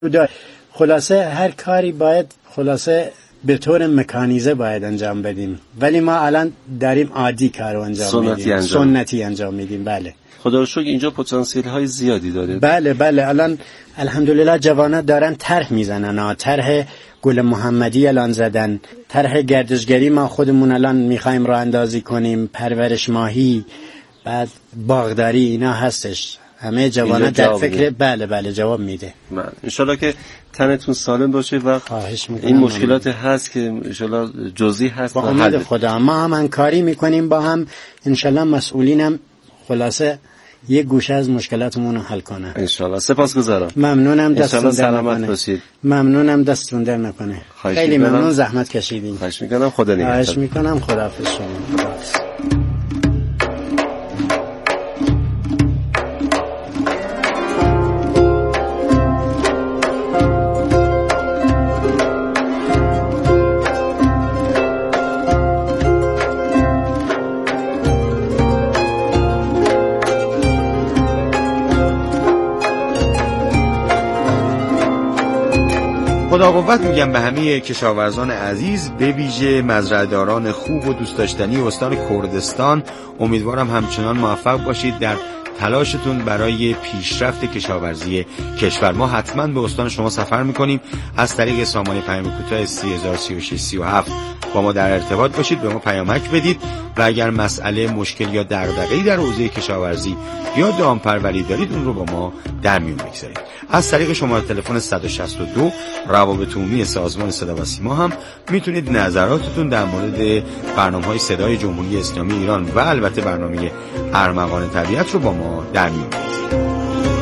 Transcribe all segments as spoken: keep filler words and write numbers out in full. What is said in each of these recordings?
خلاصه هر کاری باید خلاصه به طور مکانیزه باید انجام بدیم، ولی ما الان داریم عادی کارو انجام سنتی میدیم، انجام. سنتی انجام میدیم. بله خدا رو شکر اینجا پتانسیل های زیادی داره. بله بله الان الحمدلله جوانات دارن طرح میزنن ها، طرح گل محمدی الان زدن، طرح گردشگری ما خودمون الان میخوایم راه اندازی کنیم، پرورش ماهی، بعد باغداری، اینا هستش. همه جوانات در فکر میده. بله بله جواب میده. من انشالله که تنتون سالم باشه و این مشکلات من. هست که انشالله جزئی هست با امید خدا ما هم همکاری میکنیم با هم، انشالله مسئولینم خلاصه یک گوشه از مشکلاتمون رو حل کنه انشالله. سپاسگزارم. ممنونم دستتون در سلامت نکنه. باشید. ممنونم دستتون در نکنه. خیلی میکنم. ممنون زحمت کشیدین. خواهش میکنم. خدا نگهدار. خواهش میکنم. خداحافظ شما. خداحافظ. خدا قوت میگم به همه کشاورزان عزیز، به ویژه مزرعه‌داران خوب و دوست داشتنی استان کردستان. امیدوارم همچنان موفق باشید در تلاشتون برای پیشرفت کشاورزی کشور. ما حتما به استان شما سفر میکنیم. از طریق سامانه پیام کوتاه سی هزار و سی و شش سی و هفت با ما در ارتباط باشید، به ما پیامک بدید و اگر مسئله، مشکل یا دغدغه‌ای در حوزه کشاورزی یا دامپروری دارید اون رو با ما در میون بگذارید. از طریق شماره تلفن صد و شصت و دو روابط عمومی سازمان صدا و سیما هم میتونید نظراتتون در مورد برنامه‌های صدای جمهوری اسلامی ایران و البته برنامه ارمغان طبیعت رو با ما در میون بگذارید.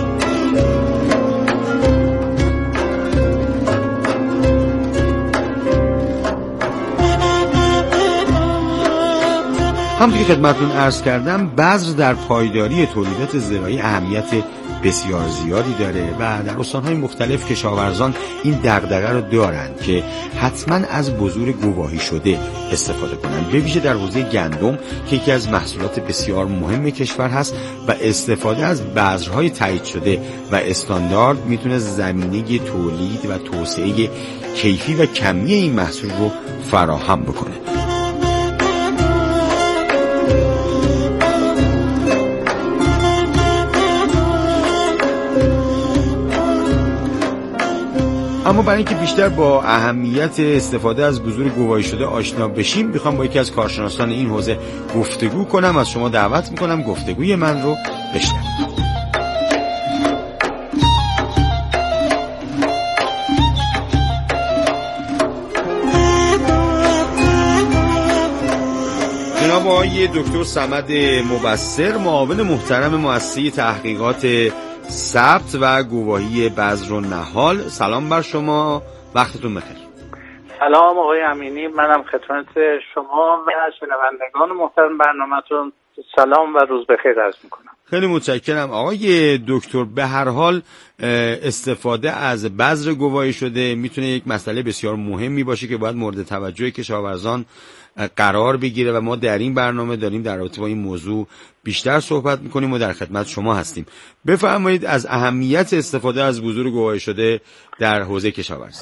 همونطور که خدمتتون عرض کردم، بذر در پایداری تولیدات زراعی اهمیت بسیار زیادی داره و در استان‌های مختلف کشاورزان این دغدغه رو دارن که حتما از بذور گواهی شده استفاده کنن، به ویژه در حوزه گندم که یکی از محصولات بسیار مهم کشور هست و استفاده از بذرهای تایید شده و استاندارد میتونه زمینه تولید و توسعه کیفی و کمی این محصول رو فراهم بکنه. اما برای اینکه بیشتر با اهمیت استفاده از بذور گواهی شده آشنا بشیم، میخوام با یکی از کارشناسان این حوزه گفتگو کنم. از شما دعوت میکنم گفتگوی من رو بشنوید. جناب آقای دکتر صمد مبصر، معاون محترم مؤسسه تحقیقات ثبت و گواهی بذر و نهال، سلام بر شما، وقتتون بخیر. سلام آقای امینی، منم خدمت شما و شنوندگان محترم برنامه‌تون سلام و روز بخیر عرض میکنم. خیلی متشکرم آقای دکتر. به هر حال استفاده از بذر گواهی شده میتونه یک مسئله بسیار مهمی باشه که باید مورد توجه کشاورزان قرار بگیره و ما در این برنامه داریم در رابطه با این موضوع بیشتر صحبت میکنیم و در خدمت شما هستیم. بفرمایید از اهمیت استفاده از بذور گواهی شده در حوزه کشاورزی.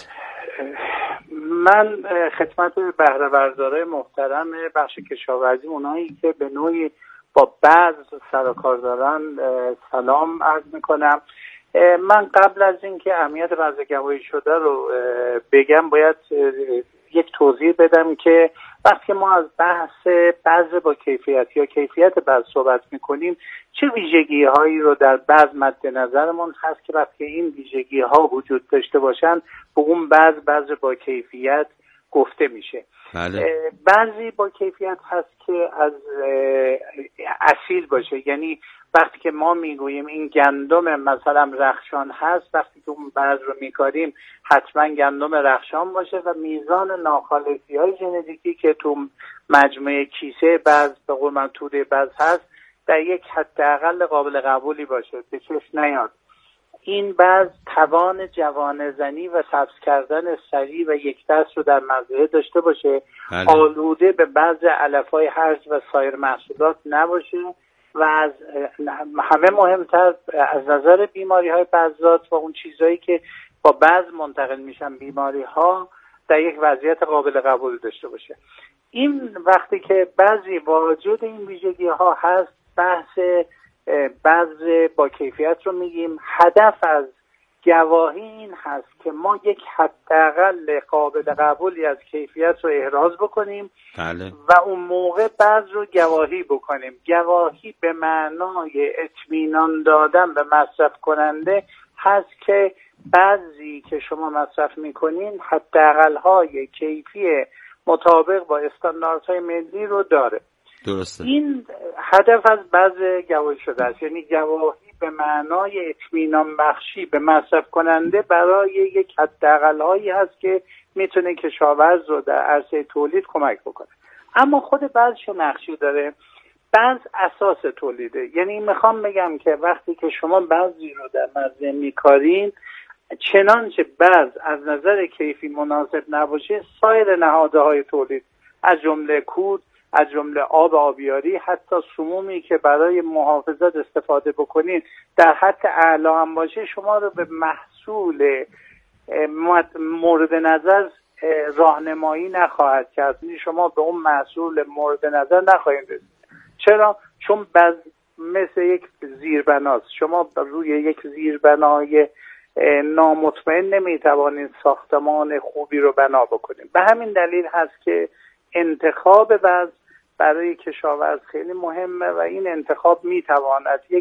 من خدمت بهره بردارای محترم بخش کشاورزی، اونایی که به نوعی با بذر سر و کار دارن، سلام عرض میکنم. من قبل از اینکه اهمیت بذر گواهی شده رو بگم باید یک توضیح بدم که وقتی ما از بحث بذر با کیفیت یا کیفیت بذر صحبت میکنیم، چه ویژگی هایی رو در بذر مد نظرمون هست که وقتی این ویژگی ها وجود داشته باشن به اون بذر بذر با کیفیت گفته میشه. بله. بعضی با کیفیت هست که از اصیل باشه، یعنی وقتی که ما میگوییم این گندم مثلا رخشان هست، وقتی که اون بذر رو میکاریم حتما گندم رخشان باشه و میزان ناخالصی های ژنتیکی که تو مجموعه کیسه بذر به قول من توده بذر هست در یک حداقل قابل قبولی باشه، به چشم نیاد. این بذر توان جوانه‌زنی و سبز کردن سریع و یک دست رو در مزرعه داشته باشه، بله. آلوده به بعض علف‌های هرز و سایر محصولات نباشه و از همه مهمتر از نظر بیماری‌های بذرات و اون چیزایی که با بذر منتقل میشن بیماری ها در یک وضعیت قابل قبول داشته باشه. این وقتی که بعضی با وجود این ویژگی ها هست، بحث بذر با کیفیت رو میگیم. هدف از گواهی این هست که ما یک حداقل قابل قبولی از کیفیت رو احراز بکنیم بله. و اون موقع بذر رو گواهی بکنیم. گواهی به معنای اطمینان دادن به مصرف کننده هست که بعضی که شما مصرف میکنین حداقل‌های کیفی مطابق با استانداردهای ملی رو داره. درسته. این هدف از بذر گواهی شده است، یعنی گواهی به معنای اطمینان بخشی به مصرف کننده برای یک حداقل‌هایی هست که میتونه کشاورز رو در عرصه تولید کمک بکنه. اما خود بذر چه نقشی داره؟ بذر اساس تولیده. یعنی میخوام بگم که وقتی که شما بذری رو در مزرعه میکارین، چنانچه بذر از نظر کیفی مناسب نباشه، سایر نهادهای تولید از جمله کود، از جمله آب آبیاری، حتی سمومی که برای محافظت استفاده بکنین در حد اعلی هم باشه، شما رو به محصول مورد نظر راهنمایی نخواهد کرد. یعنی شما به اون محصول مورد نظر نخواهید رسید. چرا؟ چون بذر مثل یک زیربناست. شما روی یک زیربنای نامطمئن نمیتوانید ساختمان خوبی رو بنا بکنید. به همین دلیل هست که انتخاب بذر برای کشاورز خیلی مهمه و این انتخاب میتواند یک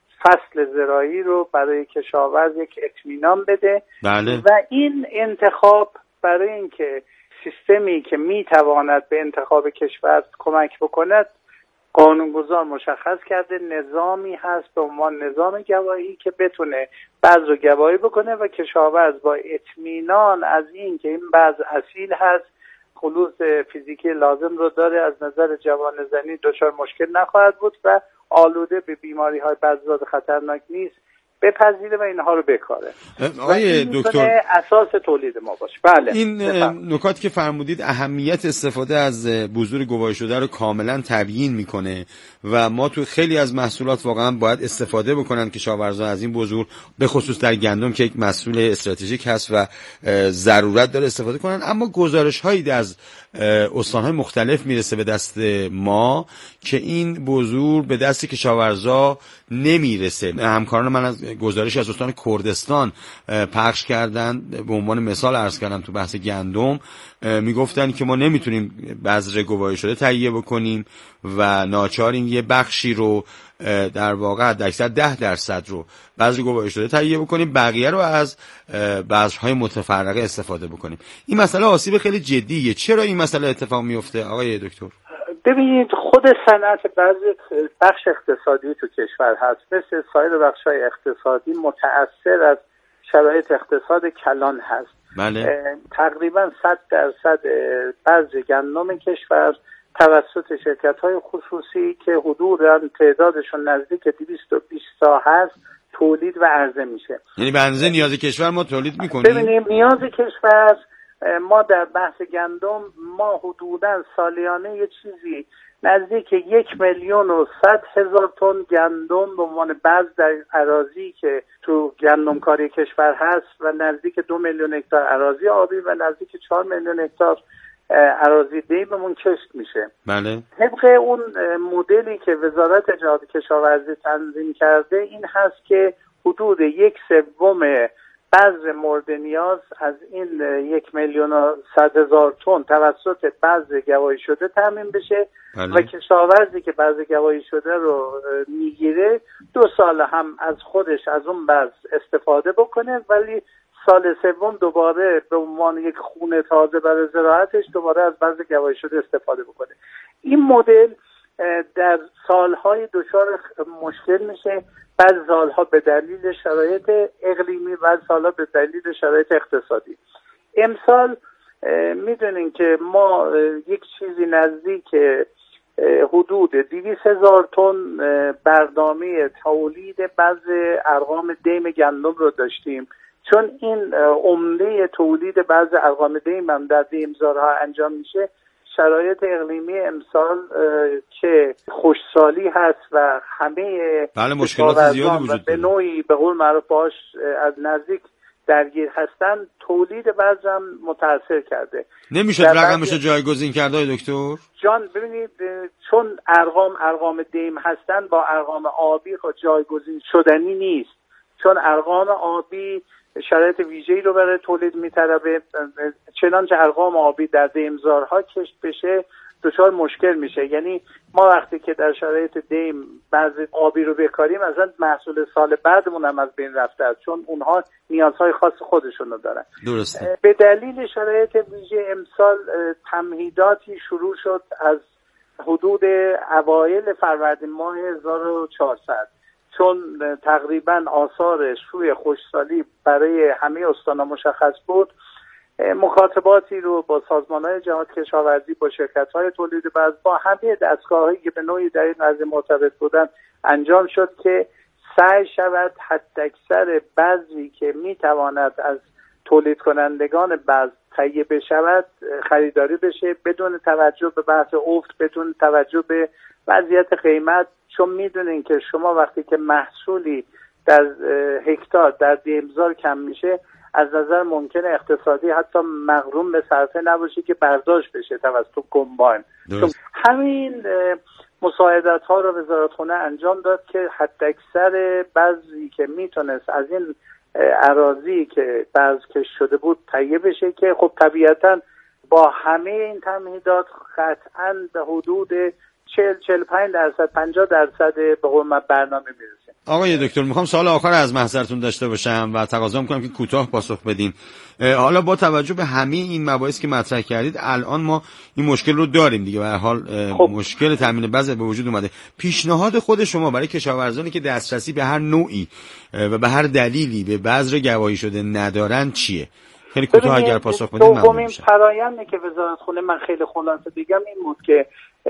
فصل زراعی رو برای کشاورز یک اطمینان بده. بله. و این انتخاب برای اینکه سیستمی که میتواند به انتخاب کشاورز کمک بکند، قانونگذار مشخص کرده نظامی هست به عنوان نظام گواهی که بتونه بذر رو گواهی بکنه و کشاورز با اطمینان از این که این بذر اصیل هست، خلوص فیزیکی لازم رو داره، از نظر جوانه‌زنی دچار مشکل نخواهد بود و آلوده به بیماری‌های بذرزا خطرناک نیست، بپذیره و اینها رو بکاره. آقای دکتر، اساس تولید ما باشه. بله. این نکات که فرمودید اهمیت استفاده از بذور گواهی شده رو کاملا تبیین میکنه و ما تو خیلی از محصولات واقعا باید استفاده بکنن کشاورزان از این بذور، به خصوص در گندم که یک محصول استراتژیک هست و ضرورت داره استفاده کنن. اما گزارش هایی از استان‌های مختلف میرسه به دست ما که این بذور به دست کشاورزا نمیرسه. همکاران من از گزارشی از استان کردستان پخش کردن، به عنوان مثال عرض کردم تو بحث گندم، میگفتن که ما نمیتونیم بذر گواهی شده تهیه بکنیم و ناچاریم یه بخشی رو در واقع اکثر ده درصد رو بذر گواهی شده تهیه بکنیم، بقیه رو از بذرهای متفرقه استفاده بکنیم. این مسئله آسیب خیلی جدیه. چرا این مسئله اتفاق میفته آقای دکتر؟ ببینید، خود صنعت بذر بخش اقتصادی تو کشور هست، مثل سایر بخش‌های اقتصادی متأثر از شرایط اقتصاد کلان هست. بله. تقریبا صد درصد بذر گندم کشور توسط شرکت‌های خصوصی که حدوداً تعدادشون نزدیک دویست و بیست تا هست تولید و عرضه میشه. یعنی به اندازه نیاز کشور ما تولید میکنیم؟ ببینیم، نیاز کشور ما در بحث گندم ما حدوداً سالیانه یه چیزی نزدیک یک میلیون و صد هزار تن گندم به عنوان بذر در اراضی که تو گندمکاری کشور هست و نزدیک دو میلیون هکتار اراضی آبی و نزدیک چهار میلیون هکتار اراضی دیممون کشت میشه. بله. طبق اون مدلی که وزارت جهاد کشاورزی تنظیم کرده این هست که حدود یک سوم بذر مورد نیاز از این یک میلیون و صد هزار تن توسط بذر گواهی شده تامین بشه. بله. و کشاورزی که بذر گواهی شده رو میگیره دو سال هم از خودش از اون بذر استفاده بکنه، ولی سال سوم دوباره به عنوان یک خونه تازه برای زراعتش دوباره از بذر گواهی شده استفاده بکنه. این مدل در سالهای دچار مشکل میشه، بعض سالها به دلیل شرایط اقلیمی، بعض سالها به دلیل شرایط اقتصادی. امسال میدونین که ما یک چیزی نزدیک حدود دویست هزار تن برنامه تولید بذر ارقام دیم گندم رو داشتیم، چون این عمده تولید بذر ارقام دیم هم در دیمزارها انجام میشه. شرایط اقلیمی امسال که خشکسالی هست و همه بله مشکلات زیادی وجود داره، به نوعی به قول معروف باش از نزدیک درگیر هستن تولید بذر متاثر کرده. نمیشه رقمش رو جایگزین کرده های دکتر؟ جان ببینید چون ارقام ارقام دیم هستن با ارقام آبی خود جایگزین شدنی نیست، چون ارقام آبی شرایط ویژه‌ای رو برای تولید میطلبه، چنانچه ارقام آبی در دیمزارها کشت بشه دچار مشکل میشه. یعنی ما وقتی که در شرایط دیم بعضی آبی رو بکاریم اصلا محصول سال بعدمون هم از بین رفته است، چون اونها نیازهای خاص خودشون رو دارن. درسته. به دلیل شرایط ویژه امسال تمهیداتی شروع شد از حدود اوایل فروردین ماه هزار و چهارصد، چون تقریبا آثار شوی خشکسالی برای همه استان‌ها مشخص بود. مکاتباتی رو با سازمان‌های جهاد کشاورزی، با شرکت‌های تولید بذر، با همه دستگاه‌هایی که به نوعی در این قضیه مرتبط بودن انجام شد که سعی شود حداکثر بذری که می‌تواند از تولید کنندگان بذر تهیه بشود خریداری بشه، بدون توجه به بحث افت، بدون توجه به وضعیت قیمت. چون میدونین که شما وقتی که محصولی در هکتار در دیمزار کم میشه، از نظر ممکنه اقتصادی حتی مغروم به صرفه نباشه که برداشت بشه توسط کمباین. چون همین مساعدت ها رو وزارتخونه انجام داد که حداکثر بذری که میتونست از این اراضی که بذر کش شده بود تهیه بشه، که خب طبیعتا با همه این تمهیدات قطعاً به حدود چهل چهل و پنج درصد پنجاه درصد به قوم برنامه میرسه. آقای دکتر میخوام سوال آخر از محضرتون داشته باشم و تقاضا میکنم که کوتاه پاسخ بدین. حالا با توجه به همه این مباحث که مطرح کردید الان ما این مشکل رو داریم دیگه، به هر حال خب. مشکل تامین بذر به وجود اومده. پیشنهاد خود شما برای کشاورزانی که دسترسی به هر نوعی و به هر دلیلی به بذر گواهی شده ندارن چیه؟ خیلی کوتاه اگر پاسخ بدید ممنون میشم. دومین فرآیندی که وزارتخونه من خیلی خلاصه بگم این بود که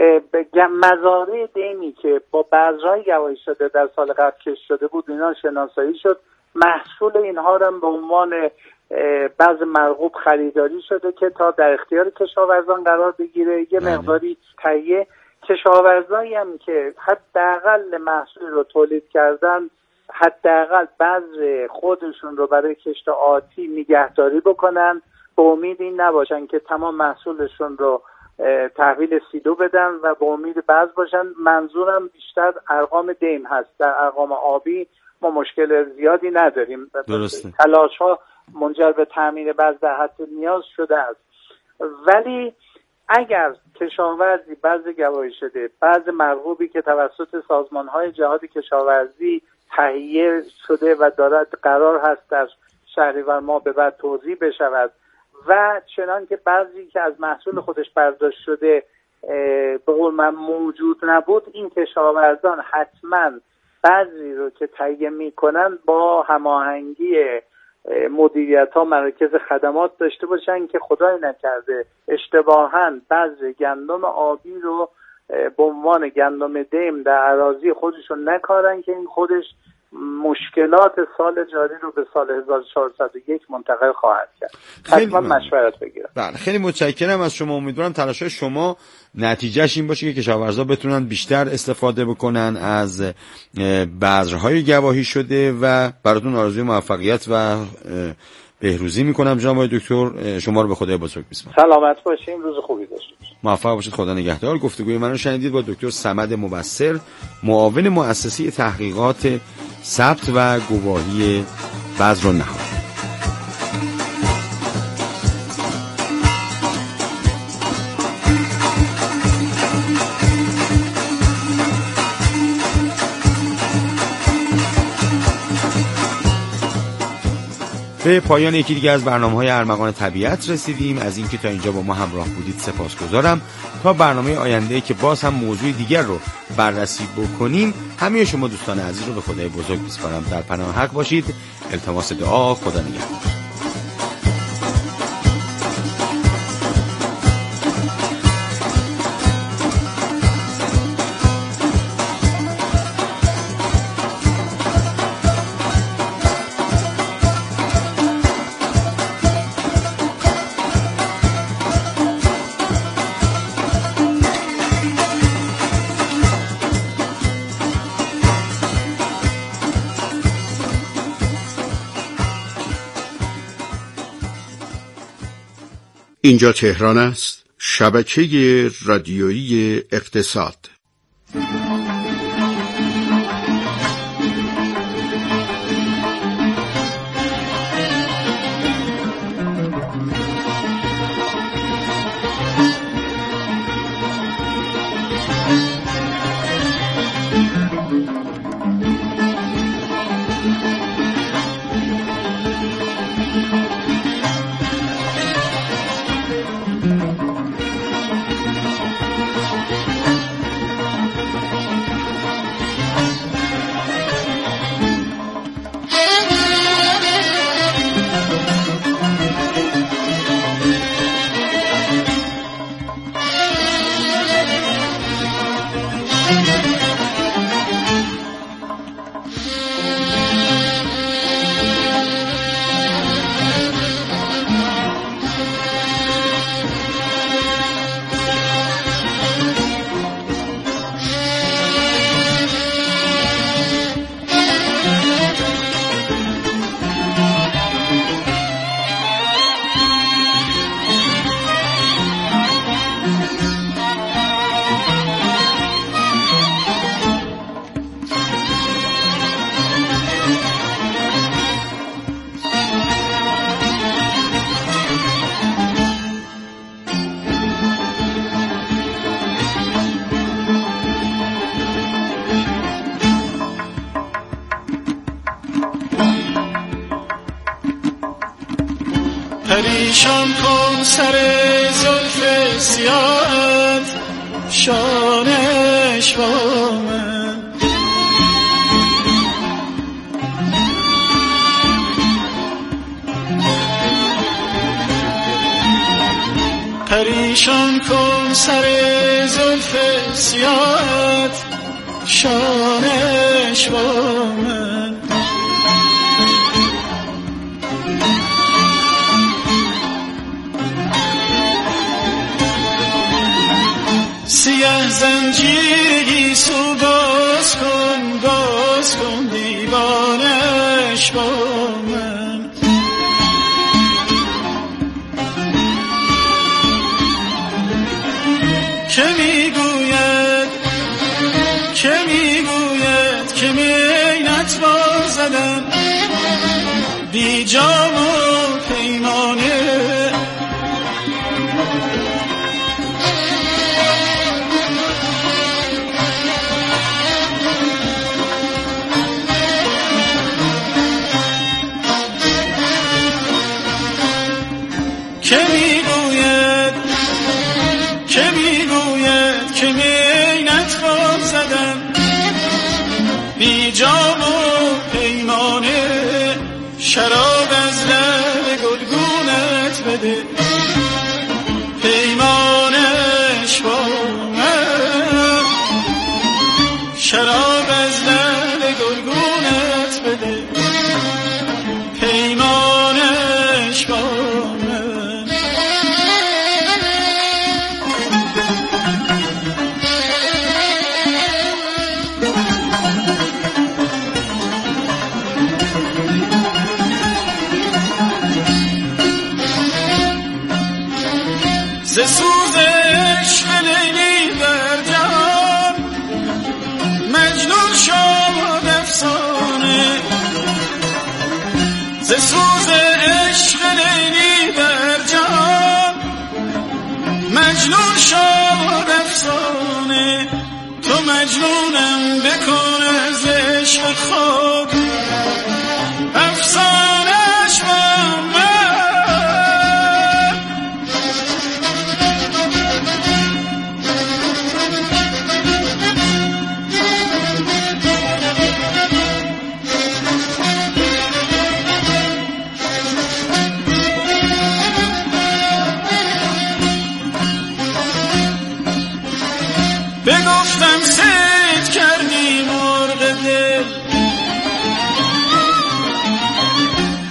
مزارع دیمی که با بذرهای گواهی شده در سال قبل کش شده بود اینا شناسایی شد، محصول اینها هم به عنوان بذر مرغوب خریداری شده که تا در اختیار کشاورزان قرار بگیره. یه مقداری تهیه کشاورزایی هم که حداقل محصول رو تولید کردن حداقل بذر خودشون رو برای کشت آتی نگهداری بکنن، به امید این نباشن که تمام محصولشون رو تحویل سیلو بدن و به امید بذر باشن. منظورم بیشتر ارقام دیم هست. در ارقام آبی ما مشکل زیادی نداریم. تلاش ها منجر به تامین بذر در حد نیاز شده است. ولی اگر کشاورزی بذر گواهی شده، بذر مرغوبی که توسط سازمان های جهاد کشاورزی تهیه شده و دارد قرار هست در شهریور ماه به بعد توزیع بشود و چنان که بعضی که از محصول خودش برداشت شده به قول من موجود نبود، این کشاورزان حتما بعضی رو که تهیه میکنن با هماهنگی مدیریت ها مراکز خدمات داشته باشن که خدای نکرده اشتباهاً بذر گندم آبی رو به عنوان گندم دیم در اراضی خودشون نکارن که این خودش مشکلات سال جاری رو به سال هزار و چهارصد و یک منتقل خواهد کرد. حتما مشورت بگیرم. بله خیلی متشکرم از شما. امیدوارم تلاش‌های شما نتیجهش این باشه که کشاورزا بتونن بیشتر استفاده بکنن از بذرهای گواهی شده و براتون آرزوی موفقیت و بهروزی میکنم. جناب آقای دکتر شما رو به خدای بزرگ میسپارم. سلامت باشین، روز خوبی داشته باشید. موفق باشید، خدا نگهدار. گفتگوی من رو شنیدید با دکتر صمد مبصر، معاون مؤسسه تحقیقات ثبت و گواهی بذر و نهاد. به پایان یکی دیگه از برنامه‌های ارمغان طبیعت رسیدیم. از اینکه تا اینجا با ما همراه بودید سپاسگزارم. تا برنامه آینده که باز هم موضوع دیگر رو بررسی بکنیم، همه شما دوستان عزیز رو به خدای بزرگ می‌سپارم. در پناه حق باشید. التماس دعا. خدا نگهدار. اینجا تهران است، شبکه رادیویی اقتصاد. پریشان کن سر زلف سیاهت شانش با من، پریشان کن سر زلف سیاهت شانش با من. سیه زنجیری سو باز کن، باز کن دیوانش با من. که میگوید که میگوید که می نتوان زدن بی جام و پیمانه. که میگوید که میگوید که می نتوان زدن بی جام و پیمانه. شراب از لب گلگونت بده پیمانش با من. شراب از لب گلگونت بده پیمانش با من. ز سوز عشق لیلی در جهان مجنون شد افسانه. ز سوز عشق لیلی در جهان مجنون شد افسانه. تو مجنونم بکن از عشق خود افسانه‌اش با من. بگفتم صید کردی مرغ دل،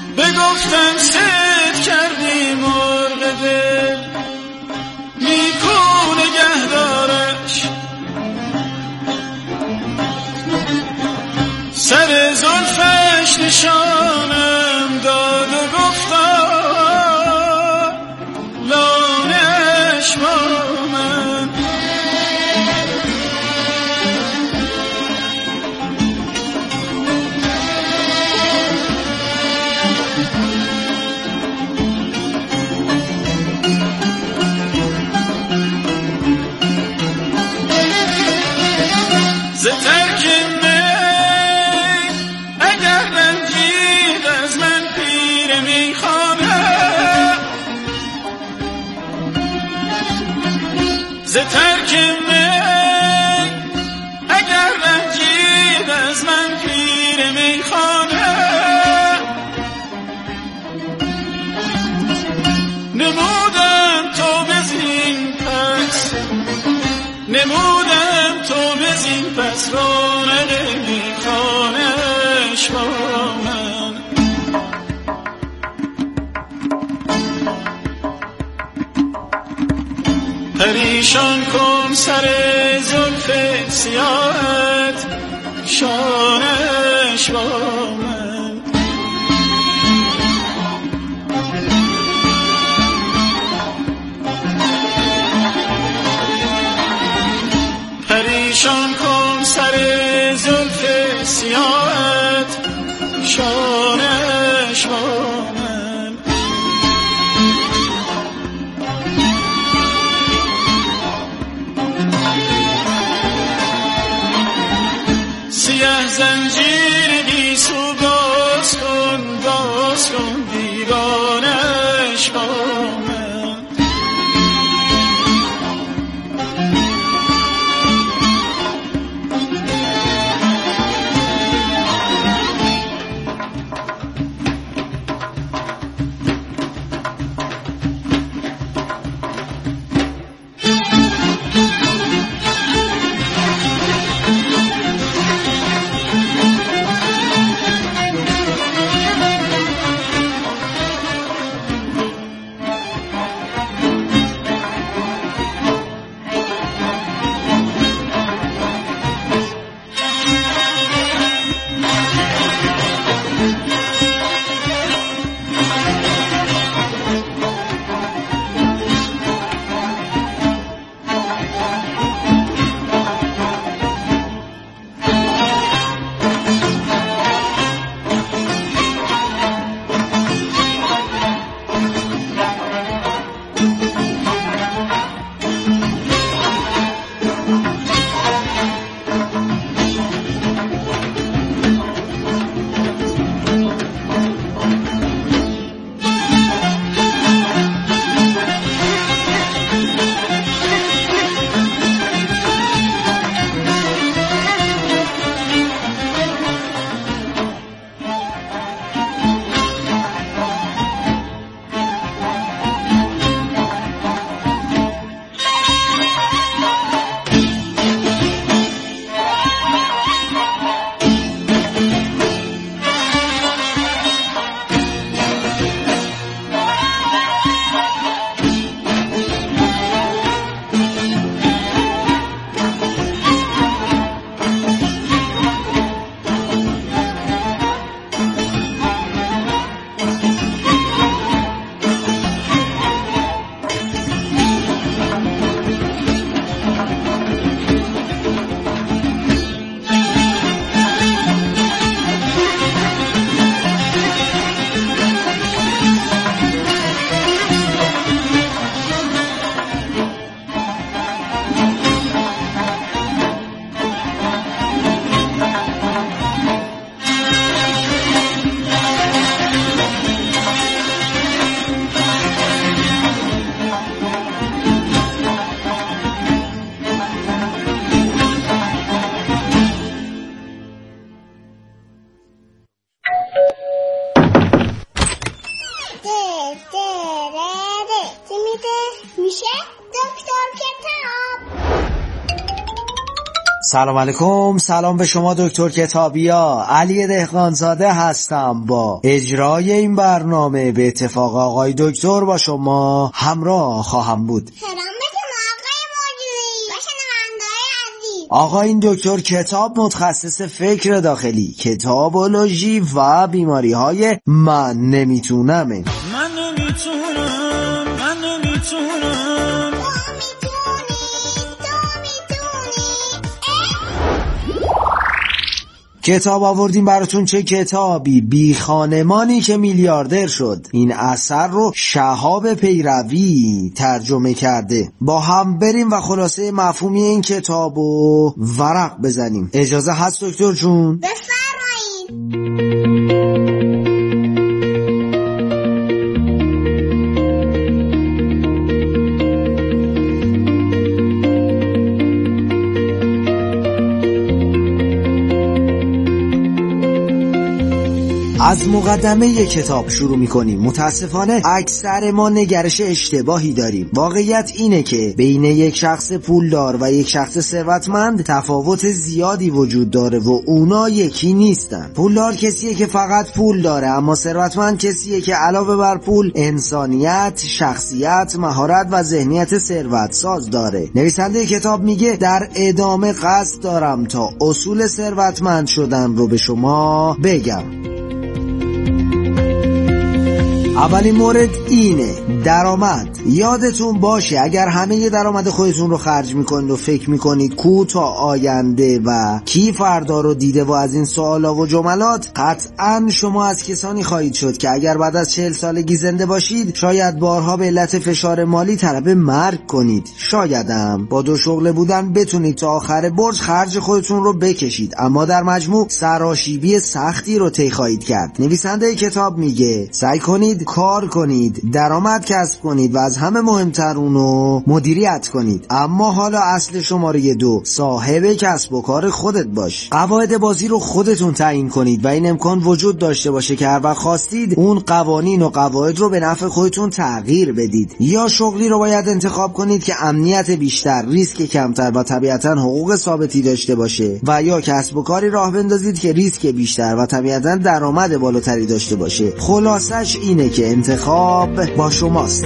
ز ترک من اگر رنجید از من پیر میخانه نمودم تو بزین پس نمودم تو بزین پس رونق میخانش با من پریشان کن سر زلف سیاهت شانش با من پریشان کن سر زلف سیاهت شانش با من سیاه زنجیر گیسو باز کن باز کن دیوانش با من سلام علیکم. سلام به شما دکتر کتابیا. علی دهقانزاده هستم. با اجرای این برنامه به اتفاق آقای دکتر با شما همراه خواهم بود. آقا این دکتر کتاب متخصص فکر داخلی، کتابولوژی و بیماری های من نمیتونم من نمیتونم من نمیتونم کتاب آوردیم براتون. چه کتابی؟ بی خانمانی که میلیاردر شد. این اثر رو شهاب پیروی ترجمه کرده. با هم بریم و خلاصه مفهومی این کتاب رو ورق بزنیم. اجازه هست دکتر جون؟ بفرمایید. از مقدمه کتاب شروع میکنیم. متاسفانه اکثر ما نگرش اشتباهی داریم. واقعیت اینه که بین یک شخص پولدار و یک شخص ثروتمند تفاوت زیادی وجود داره و اونا یکی نیستن. پولدار کسیه که فقط پول داره، اما ثروتمند کسیه که علاوه بر پول انسانیت، شخصیت، مهارت و ذهنیت ثروت ساز داره. نویسنده کتاب میگه در ادامه قصد دارم تا اصول ثروتمند شدن رو به شما بگم. اولین مورد اینه، درآمد. یادتون باشه اگر همه درآمد خودتون رو خرج میکنید و فکر میکنید کو تا آینده و کی فردا رو دیده و از این سوالا و جملات، قطعا شما از کسانی خواهید شد که اگر بعد از چهل سالگی زنده باشید شاید بارها به علت فشار مالی طلب مرگ کنید. شایدم با دو شغله بودن بتونید تا آخر برج خرج خودتون رو بکشید، اما در مجموع سراشیبی سختی رو طی خواهید کرد. نویسنده کتاب میگه سعی کنید کار کنید، درآمد کسب کنید و از همه مهمتر اونو مدیریت کنید. اما حالا اصل شماره دو، صاحب کسب و کار خودت باش. قواعد بازی رو خودتون تعیین کنید و این امکان وجود داشته باشه که هر وقت خواستید اون قوانین و قواعد رو به نفع خودتون تغییر بدید. یا شغلی رو باید انتخاب کنید که امنیت بیشتر، ریسک کمتر و طبیعتاً حقوق ثابتی داشته باشه، و یا کسب و کاری راه بندازید که ریسک بیشتر و طبیعتاً درآمد بالاتری داشته باشه. خلاصش اینه که انتخاب با شماست.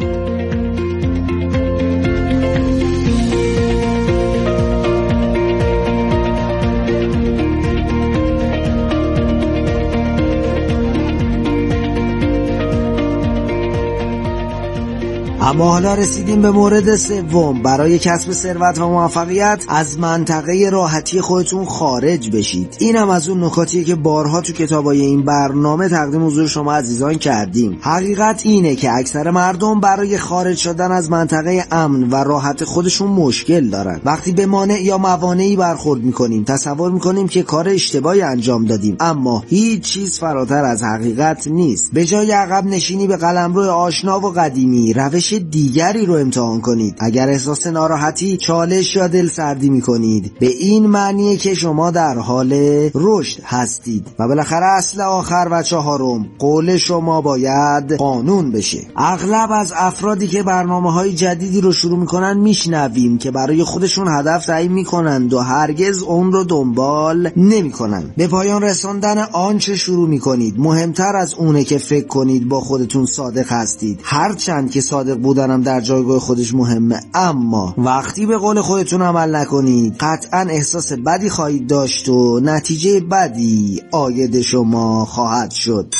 اما حالا رسیدیم به مورد سوم. برای کسب ثروت و موفقیت از منطقه راحتی خودتون خارج بشید. اینم از اون نکاتیه که بارها تو کتابای این برنامه تقدیم حضور شما عزیزان کردیم. حقیقت اینه که اکثر مردم برای خارج شدن از منطقه امن و راحت خودشون مشکل دارن. وقتی به مانع یا موانعی برخورد میکنیم تصور میکنیم که کار اشتباهی انجام دادیم، اما هیچ چیز فراتر از حقیقت نیست. به جای عقب نشینی به قلمرو آشنا و قدیمی، روش دیگری رو امتحان کنید. اگر احساس ناراحتی، چالش یا دل سردی میکنید، به این معنیه که شما در حال رشد هستید. و بالاخره اصل آخر و چهارم، قول شما باید قانون بشه. اغلب از افرادی که برنامه‌های جدیدی رو شروع میکنن میشنویم که برای خودشون هدف تعیین میکنند و هرگز اون رو دنبال نمیکنن. به پایان رساندن آنچه شروع میکنید مهمتر از اونه که فکر کنید با خودتون صادق هستید. هرچند که صادق بودنم در جایگاه خودش مهمه، اما وقتی به قول خودتون عمل نکنید قطعا احساس بدی خواهید داشت و نتیجه بدی عاید شما خواهد شد.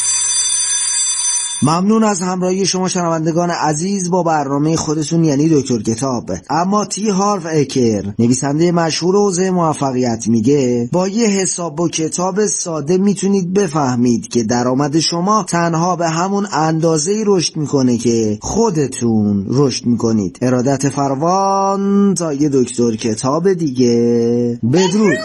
ممنون از همراهی شما شنوندگان عزیز با برنامه خودتون یعنی دکتر کتاب. اما تی هارو اکر، نویسنده مشهور حوزه موفقیت، میگه با یه حساب و کتاب ساده میتونید بفهمید که درآمد شما تنها به همون اندازه‌ای رشد میکنه که خودتون رشد میکنید. ارادت فراوان تا یه دکتر کتاب دیگه. بدرود.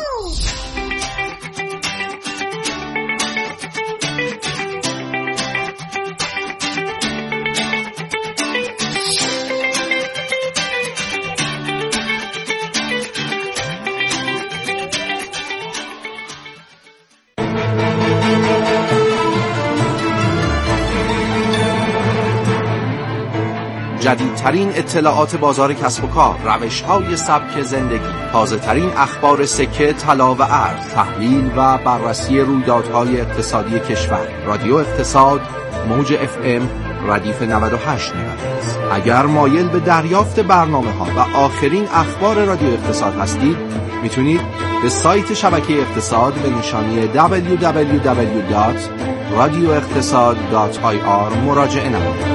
جدیدترین اطلاعات بازار کسب و کار، روش‌های سبک زندگی، تازه‌ترین اخبار سکه، طلا و ارز، تحلیل و بررسی رویدادهای اقتصادی کشور. رادیو اقتصاد، موج اف ام، ردیف نود و هشت مگاهرتز. اگر مایل به دریافت برنامه‌ها و آخرین اخبار رادیو اقتصاد هستید، میتونید به سایت شبکه اقتصاد به نشانی دبلیو دبلیو دبلیو دات رادیو اقتصاد دات آی آر مراجعه نمایید.